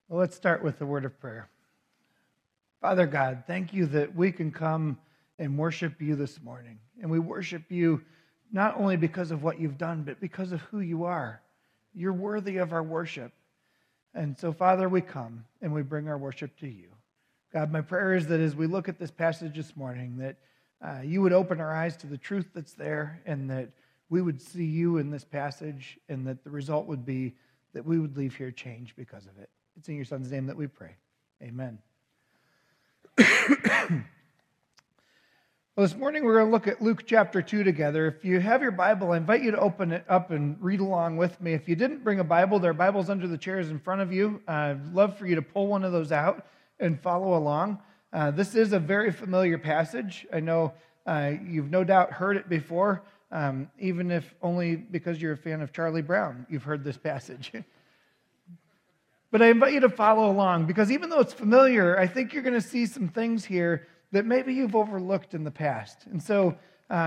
Well, let's start with the word of prayer. Father God, thank you that we can come and worship you this morning. And we worship you not only because of what you've done, but because of who you are. You're worthy of our worship. And so, Father, we come and we bring our worship to you. God, my prayer is that as we look at this passage this morning, that you would open our eyes to the truth that's there, and that we would see you in this passage, and that the result would be that we would leave here changed because of it. It's in your Son's name that we pray. Amen. Well, this morning we're going to look at Luke chapter 2 together. If you have your Bible, I invite you to open it up and read along with me. If you didn't bring a Bible, there are Bibles under the chairs in front of you. I'd love for you to pull one of those out and follow along. This is a very familiar passage. I know you've no doubt heard it before, even if only because you're a fan of Charlie Brown, you've heard this passage. But I invite you to follow along, because even though it's familiar, I think you're going to see some things here that maybe you've overlooked in the past. And so,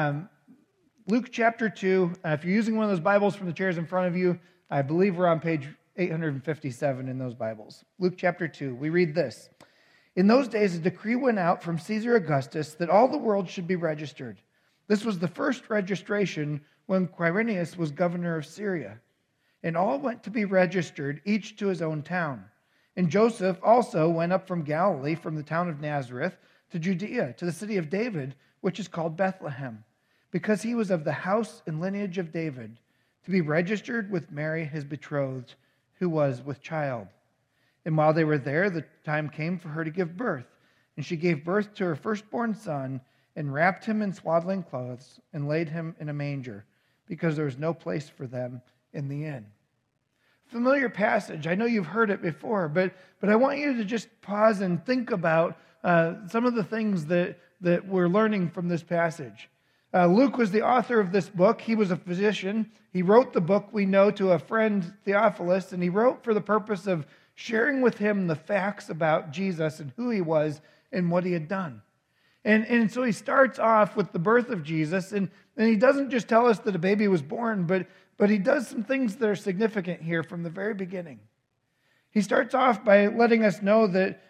Luke chapter 2, if you're using one of those Bibles from the chairs in front of you, I believe we're on page 857 in those Bibles. Luke chapter 2, we read this. In those days, a decree went out from Caesar Augustus that all the world should be registered. This was the first registration when Quirinius was governor of Syria. And all went to be registered, each to his own town. And Joseph also went up from Galilee, from the town of Nazareth, to Judea, to the city of David, which is called Bethlehem, because he was of the house and lineage of David, to be registered with Mary, his betrothed, who was with child. And while they were there, the time came for her to give birth. And she gave birth to her firstborn son, and wrapped him in swaddling clothes, and laid him in a manger, because there was no place for them in the inn. Familiar passage. I know you've heard it before, but I want you to just pause and think about some of the things that we're learning from this passage. Luke was the author of this book. He was a physician. He wrote the book, we know, to a friend, Theophilus, and he wrote for the purpose of sharing with him the facts about Jesus and who he was and what he had done. And so he starts off with the birth of Jesus, and he doesn't just tell us that a baby was born, but he does some things that are significant here from the very beginning. He starts off by letting us know that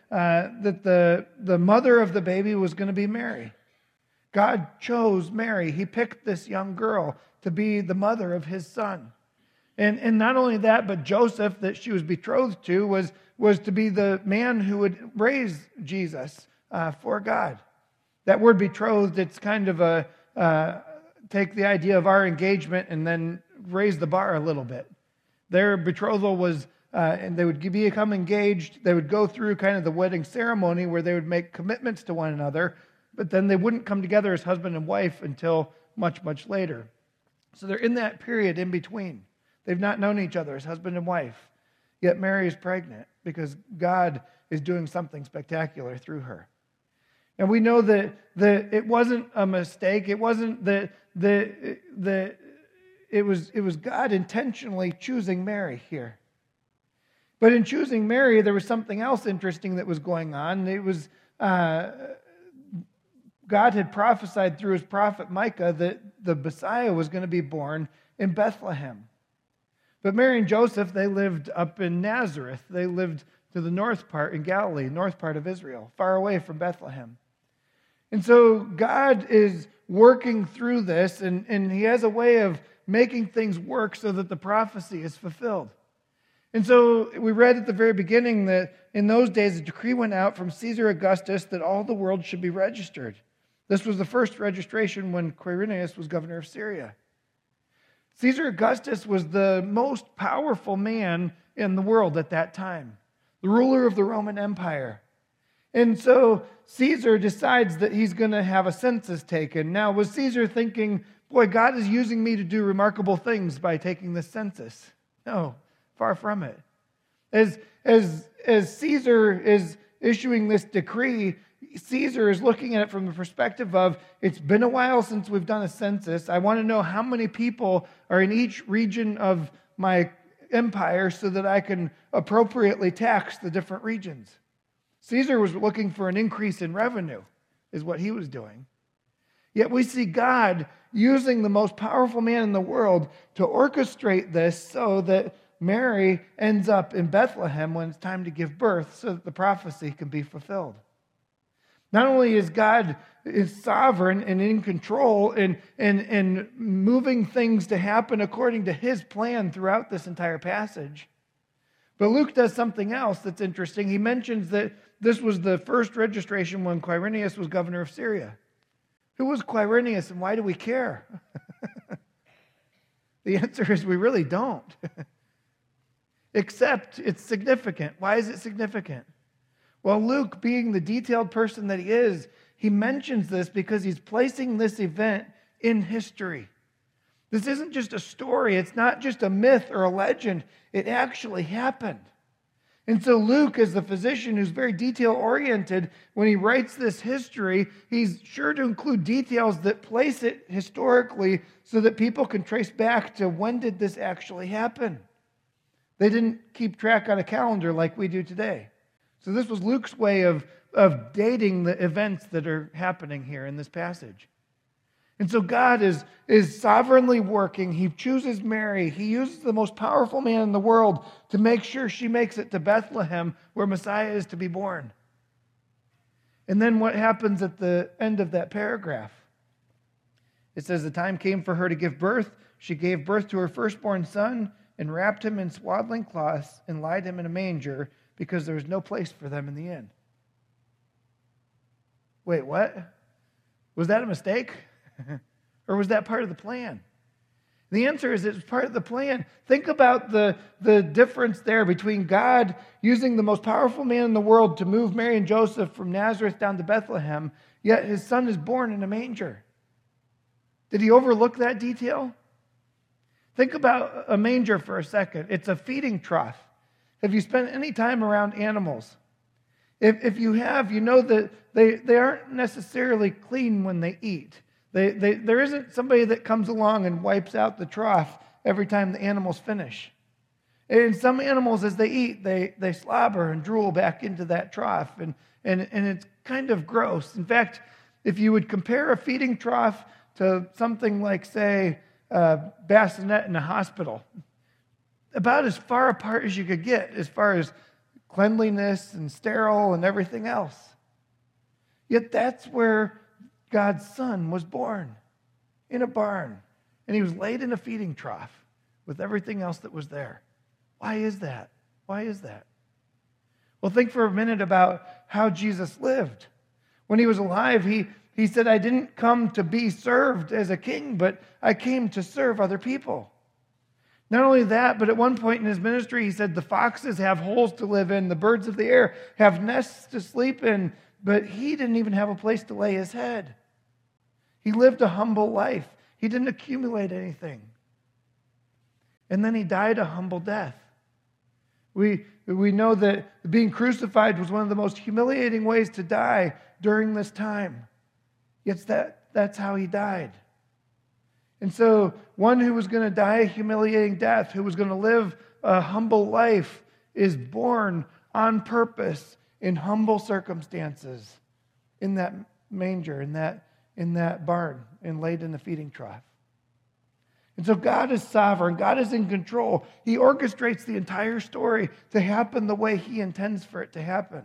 the mother of the baby was going to be Mary. God chose Mary. He picked this young girl to be the mother of his son. And not only that, but Joseph, that she was betrothed to, was to be the man who would raise Jesus for God. That word betrothed, it's kind of take the idea of our engagement and then raise the bar a little bit. Their betrothal was, and they would become engaged. They would go through kind of the wedding ceremony where they would make commitments to one another, but then they wouldn't come together as husband and wife until much, much later. So they're in that period in between. They've not known each other as husband and wife. Yet Mary is pregnant because God is doing something spectacular through her. And we know that it wasn't a mistake. It wasn't that it was God intentionally choosing Mary here. But in choosing Mary, there was something else interesting that was going on. It was God had prophesied through his prophet Micah that the Messiah was going to be born in Bethlehem. But Mary and Joseph, they lived up in Nazareth. They lived to the north part in Galilee, north part of Israel, far away from Bethlehem. And so God is working through this, and he has a way of making things work so that the prophecy is fulfilled. And so we read at the very beginning that in those days a decree went out from Caesar Augustus that all the world should be registered. This was the first registration when Quirinius was governor of Syria. Caesar Augustus was the most powerful man in the world at that time, the ruler of the Roman Empire. And so Caesar decides that he's going to have a census taken. Now, was Caesar thinking, boy, God is using me to do remarkable things by taking this census? No, far from it. As Caesar is issuing this decree, Caesar is looking at it from the perspective of, it's been a while since we've done a census. I want to know how many people are in each region of my empire so that I can appropriately tax the different regions. Caesar was looking for an increase in revenue, is what he was doing. Yet we see God using the most powerful man in the world to orchestrate this so that Mary ends up in Bethlehem when it's time to give birth so that the prophecy can be fulfilled. Not only is God sovereign and in control and moving things to happen according to his plan throughout this entire passage, but Luke does something else that's interesting. He mentions that this was the first registration when Quirinius was governor of Syria. Who was Quirinius and why do we care? The answer is we really don't. Except it's significant. Why is it significant? Well, Luke, being the detailed person that he is, he mentions this because he's placing this event in history. This isn't just a story. It's not just a myth or a legend. It actually happened. And so Luke, as the physician who's very detail-oriented, when he writes this history, he's sure to include details that place it historically so that people can trace back to when did this actually happen. They didn't keep track on a calendar like we do today. So this was Luke's way of dating the events that are happening here in this passage. And so God is sovereignly working. He chooses Mary. He uses the most powerful man in the world to make sure she makes it to Bethlehem where Messiah is to be born. And then what happens at the end of that paragraph? It says, the time came for her to give birth. She gave birth to her firstborn son and wrapped him in swaddling cloths and laid him in a manger because there was no place for them in the inn. Wait, what? Was that a mistake? Or was that part of the plan? The answer is it was part of the plan. Think about the difference there between God using the most powerful man in the world to move Mary and Joseph from Nazareth down to Bethlehem, yet his son is born in a manger. Did he overlook that detail? Think about a manger for a second. It's a feeding trough. Have you spent any time around animals? If you have, you know that they aren't necessarily clean when they eat. There isn't somebody that comes along and wipes out the trough every time the animals finish. And some animals, as they eat, they slobber and drool back into that trough, and it's kind of gross. In fact, if you would compare a feeding trough to something like, say, a bassinet in a hospital, about as far apart as you could get as far as cleanliness and sterile and everything else. Yet that's where God's son was born, in a barn, and he was laid in a feeding trough with everything else that was there. Why is that? Why is that? Well, think for a minute about how Jesus lived. When he was alive, he said, I didn't come to be served as a king, but I came to serve other people. Not only that, but at one point in his ministry, he said, the foxes have holes to live in, the birds of the air have nests to sleep in, but he didn't even have a place to lay his head. He lived a humble life. He didn't accumulate anything. And then he died a humble death. We know that being crucified was one of the most humiliating ways to die during this time. Yet that's how he died. And so one who was going to die a humiliating death, who was going to live a humble life, is born on purpose in humble circumstances in that manger, in that barn, and laid in the feeding trough. And so God is sovereign. God is in control. He orchestrates the entire story to happen the way he intends for it to happen.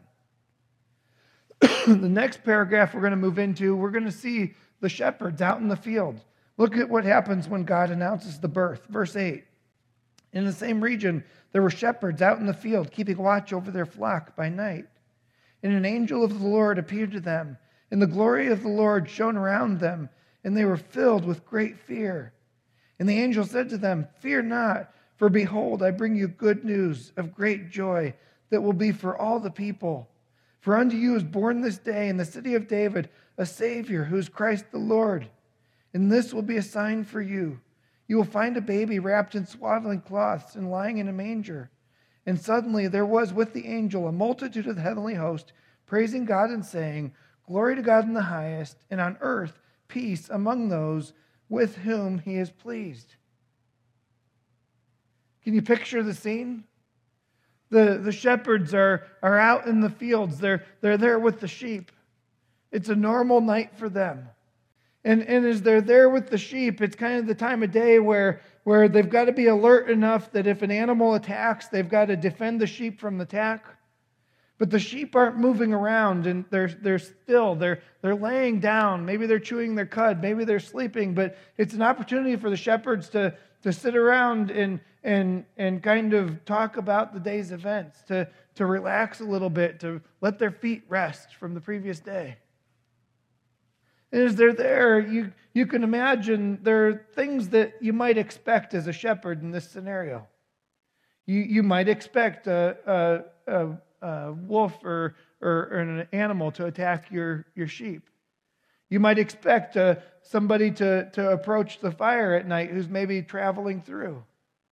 The next paragraph we're going to move into, we're going to see the shepherds out in the field. Look at what happens when God announces the birth. Verse 8. In the same region, there were shepherds out in the field, keeping watch over their flock by night. And an angel of the Lord appeared to them, and the glory of the Lord shone around them, and they were filled with great fear. And the angel said to them, Fear not, for behold, I bring you good news of great joy that will be for all the people. For unto you is born this day in the city of David a Savior, who is Christ the Lord. And this will be a sign for you. You will find a baby wrapped in swaddling cloths and lying in a manger. And suddenly there was with the angel a multitude of the heavenly host, praising God and saying, Glory to God in the highest, and on earth peace among those with whom he is pleased. Can you picture the scene? The shepherds are out in the fields. They're there with the sheep. It's a normal night for them. And as they're there with the sheep, it's kind of the time of day where where they've got to be alert enough that if an animal attacks, they've got to defend the sheep from the attack. But the sheep aren't moving around, and they're still. They're laying down. Maybe they're chewing their cud. Maybe they're sleeping. But it's an opportunity for the shepherds to sit around and kind of talk about the day's events, to relax a little bit, to let their feet rest from the previous day. And as they're there, you can imagine there are things that you might expect as a shepherd in this scenario. You might expect a wolf or an animal to attack your sheep. You might expect somebody to approach the fire at night who's maybe traveling through.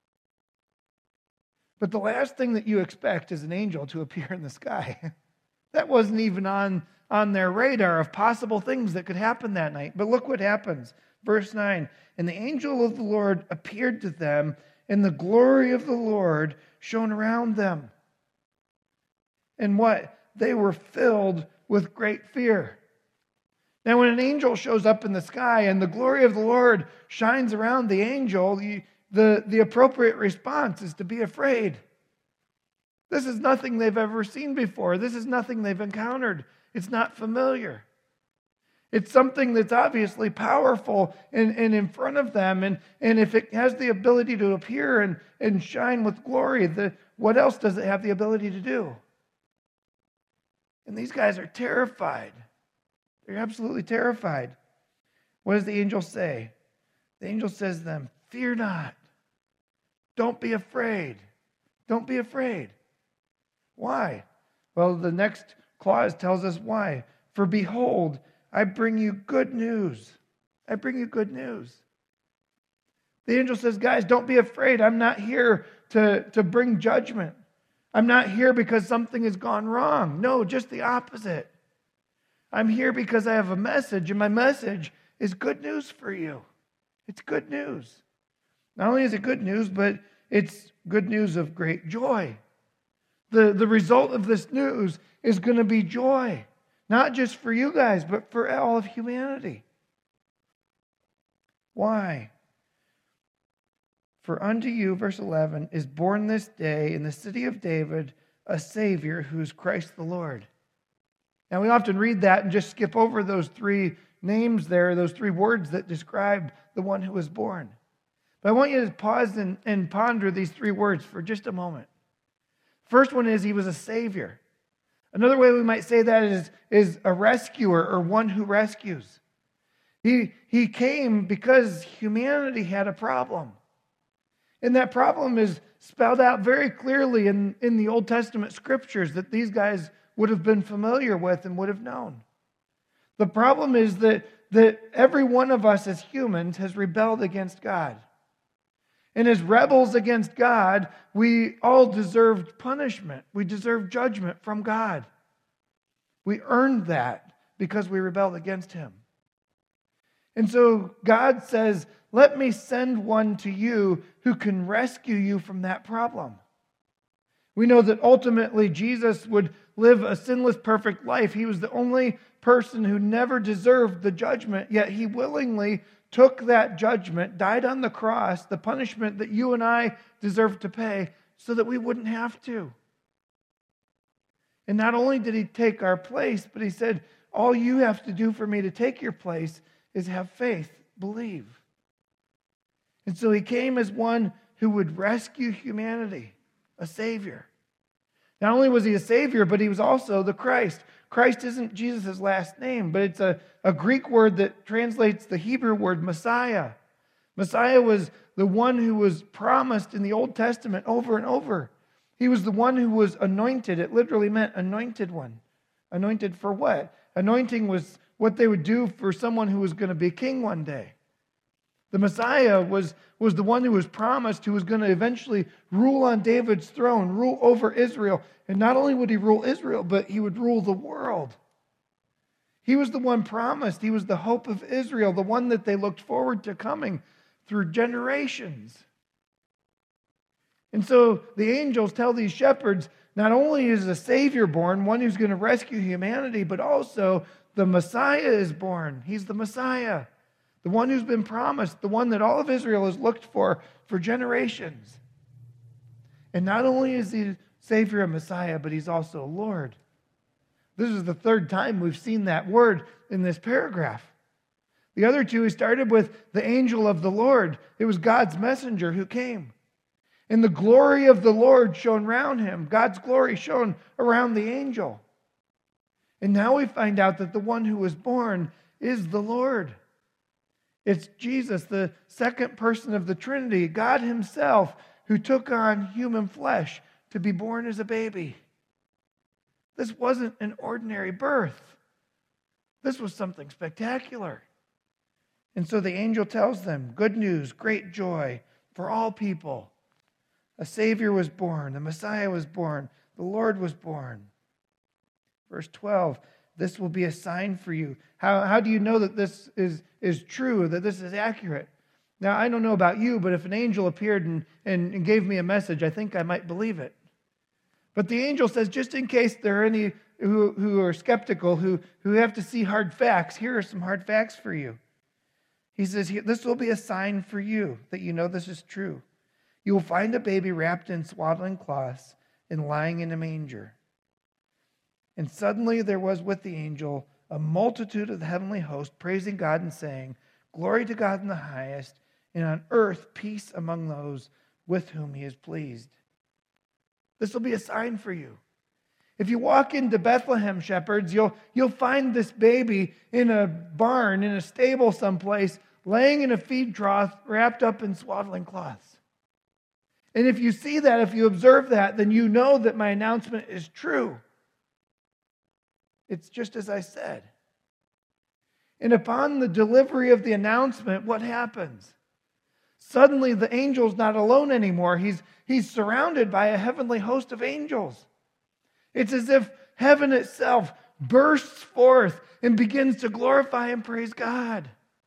But the last thing that you expect is an angel to appear in the sky. That wasn't even on their radar of possible things that could happen that night. But look what happens. Verse 9, and the angel of the Lord appeared to them, and the glory of the Lord shone around them. And what? They were filled with great fear. Now, when an angel shows up in the sky and the glory of the Lord shines around the angel, the appropriate response is to be afraid. This is nothing they've ever seen before. This is nothing they've encountered. It's not familiar. It's something that's obviously powerful and in front of them. And if it has the ability to appear and shine with glory, what else does it have the ability to do? And these guys are terrified. They're absolutely terrified. What does the angel say? The angel says to them, fear not. Don't be afraid. Don't be afraid. Why? Well, the next clause tells us why. For behold, I bring you good news. I bring you good news. The angel says, guys, don't be afraid. I'm not here to bring judgment. I'm not here because something has gone wrong. No, just the opposite. I'm here because I have a message, and my message is good news for you. It's good news. Not only is it good news, but it's good news of great joy. The result of this news is going to be joy, not just for you guys, but for all of humanity. Why? For unto you, verse 11, is born this day in the city of David a Savior who is Christ the Lord. Now, we often read that and just skip over those three names there, those three words that describe the one who was born. But I want you to pause and ponder these three words for just a moment. First one is he was a Savior. Another way we might say that is a rescuer, or one who rescues. He came because humanity had a problem. And that problem is spelled out very clearly in the Old Testament scriptures that these guys would have been familiar with and would have known. The problem is that every one of us as humans has rebelled against God. And as rebels against God, we all deserved punishment. We deserve judgment from God. We earned that because we rebelled against Him. And so God says, let me send one to you who can rescue you from that problem. We know that ultimately Jesus would live a sinless, perfect life. He was the only person who never deserved the judgment, yet He willingly took that judgment, died on the cross, the punishment that you and I deserve to pay, so that we wouldn't have to. And not only did He take our place, but He said, all you have to do for me to take your place is have faith, believe. And so He came as one who would rescue humanity, a Savior. Not only was He a Savior, but He was also the Christ. Christ isn't Jesus' last name, but it's a Greek word that translates the Hebrew word Messiah. Messiah was the one who was promised in the Old Testament over and over. He was the one who was anointed. It literally meant anointed one. Anointed for what? Anointing was what they would do for someone who was going to be king one day. The Messiah was the one who was promised, who was going to eventually rule on David's throne, rule over Israel. And not only would He rule Israel, but He would rule the world. He was the one promised. He was the hope of Israel, the one that they looked forward to coming through generations. And so the angels tell these shepherds, not only is a Savior born, one who's going to rescue humanity, but also the Messiah is born. He's the Messiah. the one who's been promised, the one that all of Israel has looked for generations. And not only is he Savior and Messiah, but he's also Lord. This is the third time we've seen that word in this paragraph. The other two, he started with the angel of the Lord. It was God's messenger who came. And the glory of the Lord shone around him. God's glory shone around the angel. And now we find out that the one who was born is the Lord. It's Jesus, the second person of the Trinity, God himself, who took on human flesh to be born as a baby. This wasn't an ordinary birth. This was something spectacular. And so the angel tells them, good news, great joy for all people. A Savior was born, the Messiah was born, the Lord was born. Verse 12, this will be a sign for you. How do you know that this is true, that this is accurate? Now, I don't know about you, but if an angel appeared and gave me a message, I think I might believe it. But the angel says, just in case there are any who are skeptical, who have to see hard facts, here are some hard facts for you. He says, this will be a sign for you that you know this is true. You will find a baby wrapped in swaddling cloths and lying in a manger. And suddenly there was with the angel a multitude of the heavenly host praising God and saying, glory to God in the highest, and on earth peace among those with whom he is pleased. This will be a sign for you. If you walk into Bethlehem, shepherds, you'll find this baby in a barn, in a stable someplace, laying in a feed trough, wrapped up in swaddling cloths. And if you see that, if you observe that, then you know that my announcement is true. It's just as I said. And upon the delivery of the announcement, what happens? Suddenly the angel's not alone anymore. He's surrounded by a heavenly host of angels. It's as if heaven itself bursts forth and begins to glorify and praise God.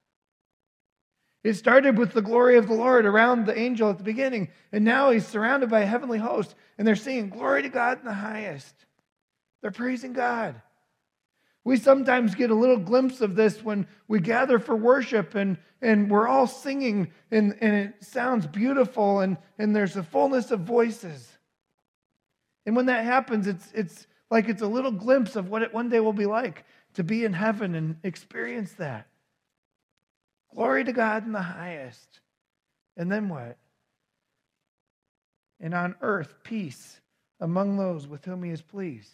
It started with the glory of the Lord around the angel at the beginning, and now he's surrounded by a heavenly host, and they're singing, glory to God in the highest. They're praising God. We sometimes get a little glimpse of this when we gather for worship, and we're all singing, and it sounds beautiful, and there's a fullness of voices. And when that happens, it's like it's a little glimpse of what it one day will be like to be in heaven and experience that. Glory to God in the highest. And then what? And on earth, peace among those with whom he is pleased.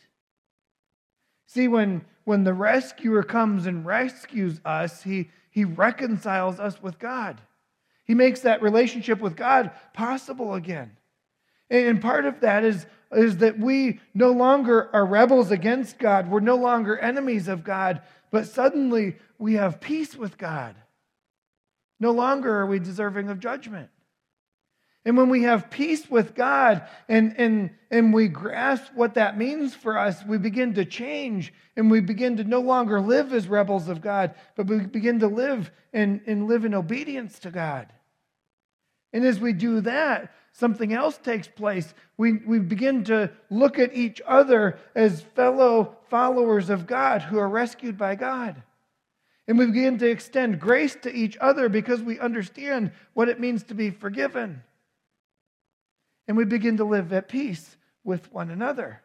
See, when the rescuer comes and rescues us, he reconciles us with God. He makes that relationship with God possible again. And part of that is that we no longer are rebels against God. We're no longer enemies of God, but suddenly we have peace with God. No longer are we deserving of judgment. And when we have peace with God and we grasp what that means for us, we begin to change and we begin to no longer live as rebels of God, but we begin to live and live in obedience to God. And as we do that, something else takes place. We begin to look at each other as fellow followers of God who are rescued by God. And we begin to extend grace to each other because we understand what it means to be forgiven. And we begin to live at peace with one another.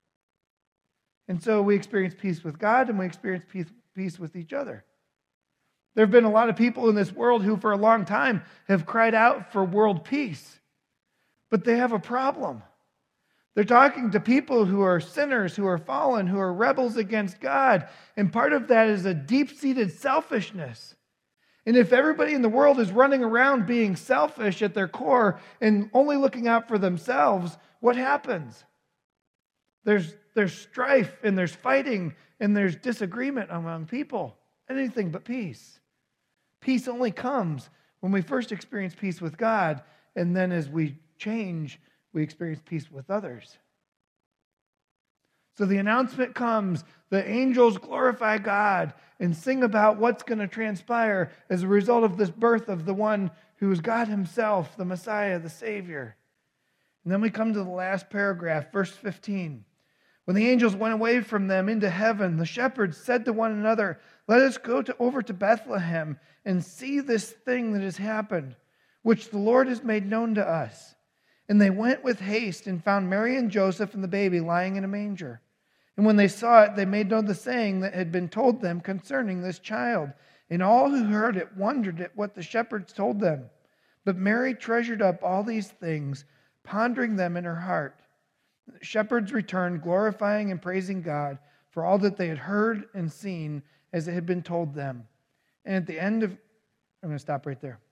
And so we experience peace with God and we experience peace with each other. There have been a lot of people in this world who for a long time have cried out for world peace. But they have a problem. They're talking to people who are sinners, who are fallen, who are rebels against God. And part of that is a deep-seated selfishness. And if everybody in the world is running around being selfish at their core and only looking out for themselves, what happens? There's strife and there's fighting and there's disagreement among people. Anything but peace. Peace only comes when we first experience peace with God, and then as we change, we experience peace with others. So the announcement comes, the angels glorify God and sing about what's going to transpire as a result of this birth of the one who is God himself, the Messiah, the Savior. And then we come to the last paragraph, verse 15. When the angels went away from them into heaven, the shepherds said to one another, "Let us go over to Bethlehem and see this thing that has happened, which the Lord has made known to us." And they went with haste and found Mary and Joseph and the baby lying in a manger. And when they saw it, they made known the saying that had been told them concerning this child. And all who heard it wondered at what the shepherds told them. But Mary treasured up all these things, pondering them in her heart. The shepherds returned, glorifying and praising God for all that they had heard and seen as it had been told them. And at the end of, I'm going to stop right there.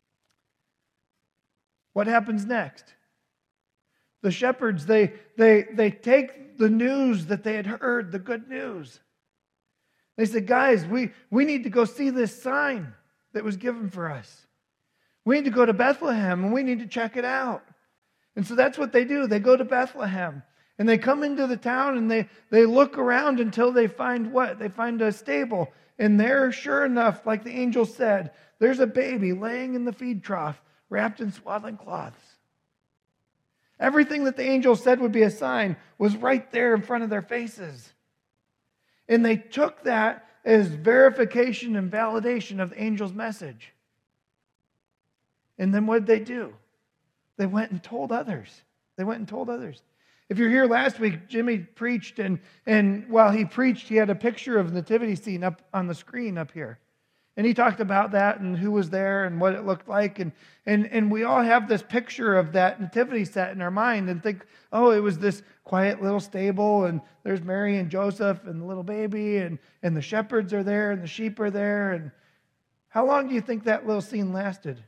What happens next? The shepherds, they take the news that they had heard, the good news. They said, guys, we need to go see this sign that was given for us. We need to go to Bethlehem and we need to check it out. And so that's what they do. They go to Bethlehem and they come into the town and they look around until they find what? They find a stable. And there, sure enough, like the angel said, there's a baby laying in the feed trough wrapped in swaddling cloths. Everything that the angel said would be a sign was right there in front of their faces. And they took that as verification and validation of the angel's message. And then what did they do? They went and told others. They went and told others. If you're here last week, Jimmy preached, and while he preached, he had a picture of the nativity scene up on the screen up here. And he talked about that and who was there and what it looked like. And we all have this picture of that nativity set in our mind and think, oh, it was this quiet little stable and there's Mary and Joseph and the little baby and the shepherds are there and the sheep are there. And how long do you think that little scene lasted?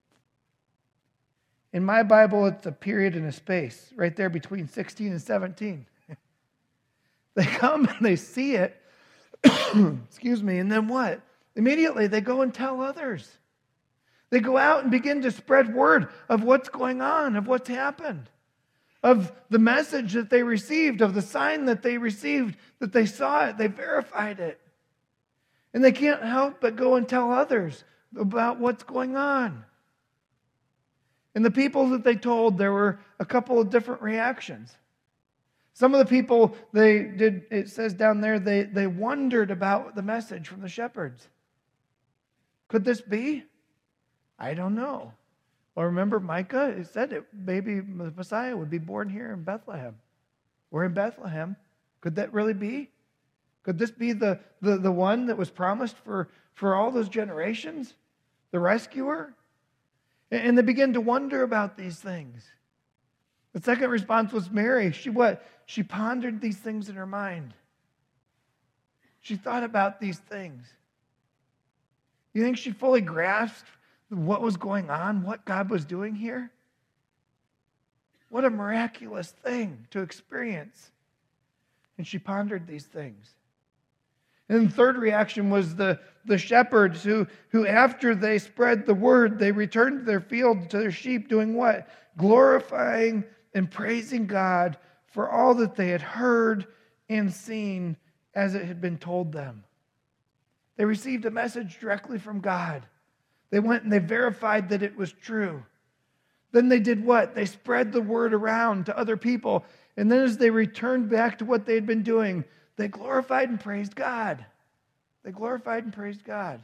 In my Bible, it's a period and a space right there between 16 and 17. They come and they see it. Excuse me. And then what? Immediately, they go and tell others. They go out and begin to spread word of what's going on, of what's happened, of the message that they received, of the sign that they received, that they saw it, they verified it. And they can't help but go and tell others about what's going on. And the people that they told, there were a couple of different reactions. Some of the people, it says down there, they wondered about the message from the shepherds. Could this be? I don't know. Well, remember Micah? It said maybe the Messiah would be born here in Bethlehem. We're in Bethlehem. Could that really be? Could this be the one that was promised for all those generations? The rescuer? And they begin to wonder about these things. The second response was Mary. She pondered these things in her mind. She thought about these things. You think she fully grasped what was going on, what God was doing here? What a miraculous thing to experience. And she pondered these things. And the third reaction was the shepherds who after they spread the word, they returned to their field, to their sheep, doing what? Glorifying and praising God for all that they had heard and seen as it had been told them. They received a message directly from God. They went and they verified that it was true. Then they did what? They spread the word around to other people. And then as they returned back to what they had been doing, they glorified and praised God. They glorified and praised God.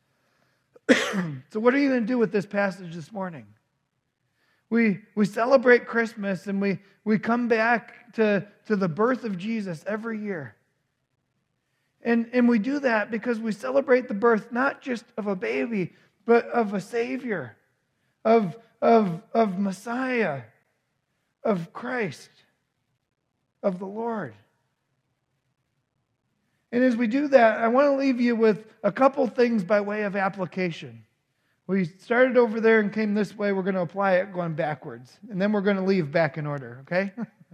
So what are you going to do with this passage this morning? We celebrate Christmas and we come back to the birth of Jesus every year. And we do that because we celebrate the birth not just of a baby, but of a Savior, of Messiah, of Christ, of the Lord. And as we do that, I want to leave you with a couple things by way of application. We started over there and came this way. We're going to apply it going backwards. And then we're going to leave back in order, okay?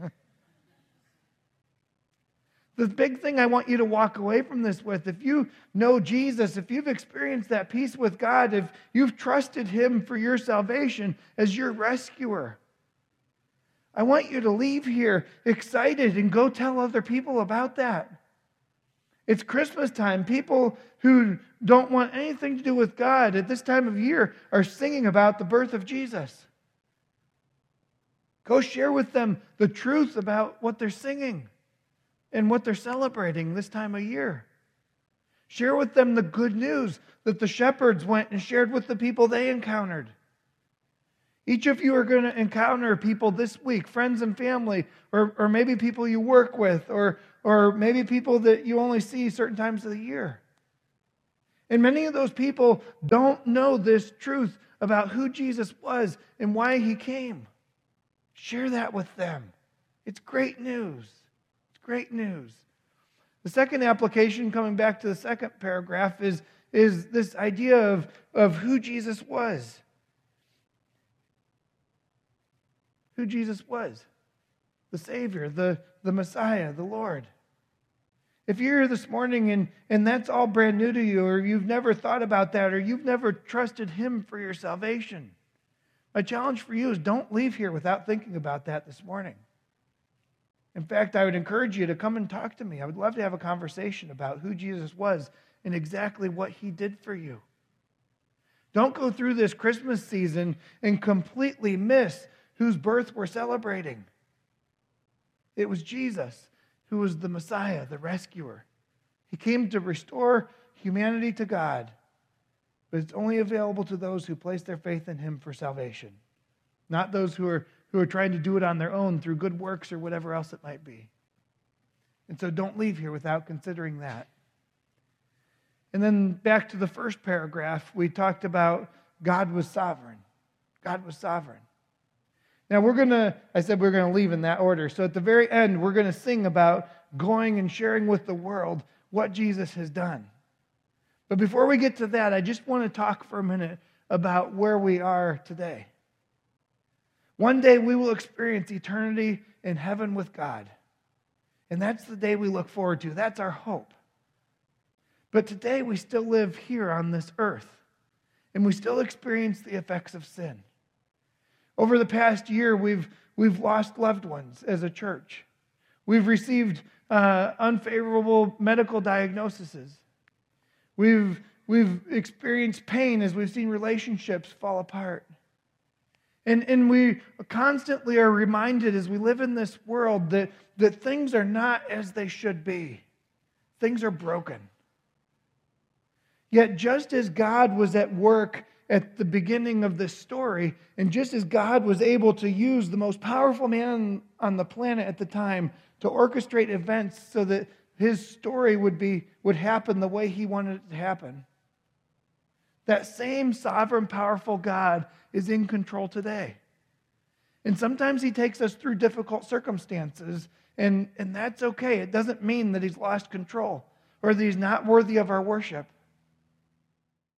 The big thing I want you to walk away from this with, if you know Jesus, if you've experienced that peace with God, if you've trusted Him for your salvation as your rescuer, I want you to leave here excited and go tell other people about that. It's Christmas time. People who don't want anything to do with God at this time of year are singing about the birth of Jesus. Go share with them the truth about what they're singing. and what they're celebrating this time of year. Share with them the good news that the shepherds went and shared with the people they encountered. Each of you are going to encounter people this week, friends and family, or maybe people you work with, or maybe people that you only see certain times of the year. And many of those people don't know this truth about who Jesus was and why he came. Share that with them. It's great news. It's great news. The second application, coming back to the second paragraph, is this idea of who Jesus was. Who Jesus was. The Savior, the Messiah, the Lord. If you're here this morning and that's all brand new to you, or you've never thought about that, or you've never trusted him for your salvation, my challenge for you is don't leave here without thinking about that this morning. In fact, I would encourage you to come and talk to me. I would love to have a conversation about who Jesus was and exactly what he did for you. Don't go through this Christmas season and completely miss whose birth we're celebrating. It was Jesus who was the Messiah, the rescuer. He came to restore humanity to God, but it's only available to those who place their faith in him for salvation, not those who are trying to do it on their own through good works or whatever else it might be. And so don't leave here without considering that. And then back to the first paragraph, we talked about God was sovereign. God was sovereign. Now I said we're going to leave in that order. So at the very end, we're going to sing about going and sharing with the world what Jesus has done. But before we get to that, I just want to talk for a minute about where we are today. One day we will experience eternity in heaven with God. And that's the day we look forward to. That's our hope. But today we still live here on this earth. And we still experience the effects of sin. Over the past year, we've lost loved ones as a church. We've received unfavorable medical diagnoses. We've experienced pain as we've seen relationships fall apart. And we constantly are reminded as we live in this world that things are not as they should be. Things are broken. Yet just as God was at work at the beginning of this story, and just as God was able to use the most powerful man on the planet at the time to orchestrate events so that his story would happen the way he wanted it to happen, that same sovereign, powerful God is in control today. And sometimes he takes us through difficult circumstances, and that's okay. It doesn't mean that he's lost control or that he's not worthy of our worship.